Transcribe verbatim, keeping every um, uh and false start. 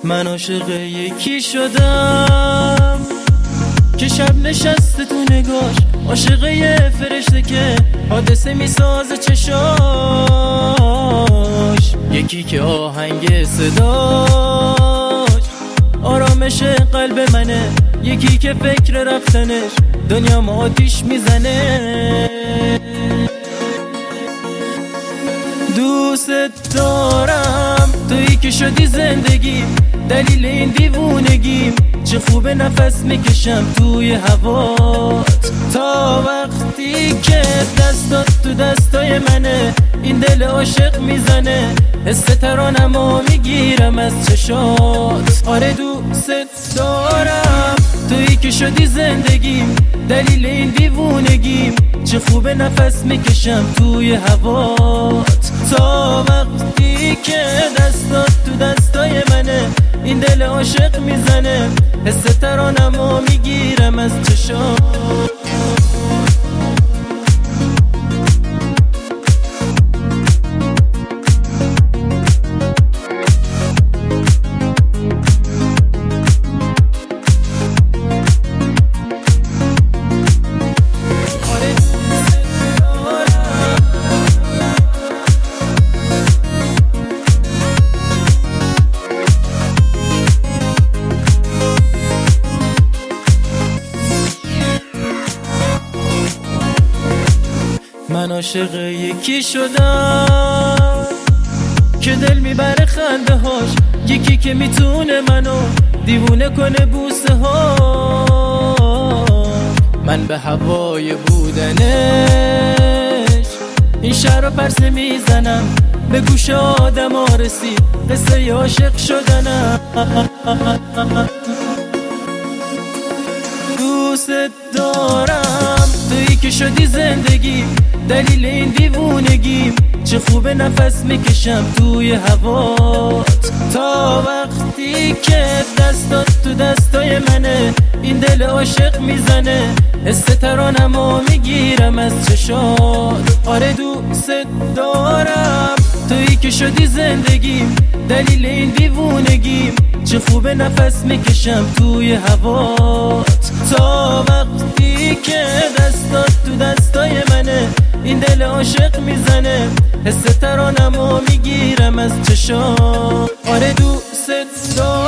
من عاشق یکی شدم که شب نشسته تو نگاش، عاشق یه فرشته که حادثه میسازه چشاش، یکی که آهنگ صداش آرامش قلب منه، یکی که فکر رفتنش دنیا ما آتیش میزنه. دوست دارم تویی که شدی زندگیم، دلیل این دیوونگیم، چه خوبه نفس میکشم توی هوات تا وقتی که دستات تو دستای منه، این دل عاشق میزنه، حس ترانمو میگیرم از چشات. آره دوست دارم تویی که شدی زندگیم، دلیل این دیوونگیم، چه خوبه نفس میکشم توی هوات تا وقتی که دستات تو دستای منه، این دل عاشق میزنه، حس ترانمو میگیرم از چشات. من عاشق یکی شدم که دل میبره خنده هاش، یکی که میتونه منو دیوونه کنه بوسه ها. من به هوای بودنش این شهر رو پرسه میزنم، به گوش آدم ها رسید قصه عاشق شدنم. دوست دارم تویی که شدی زندگی، دلیل این دیوونگیم، چه خوبه نفس میکشم توی هوات تا وقتی که دستات تو دستای منه، این دل عاشق میزنه، حس ترانمو میگیرم از چشات. آره دوست دارم تویی که شدی زندگیم، دلیل این دیوونگیم، چه خوبه نفس میکشم توی هوات تا وقتی که دستات تو دستای منه، این دل عاشق میزنه، حس ترانمو میگیرم از چشام. آره دوست دارم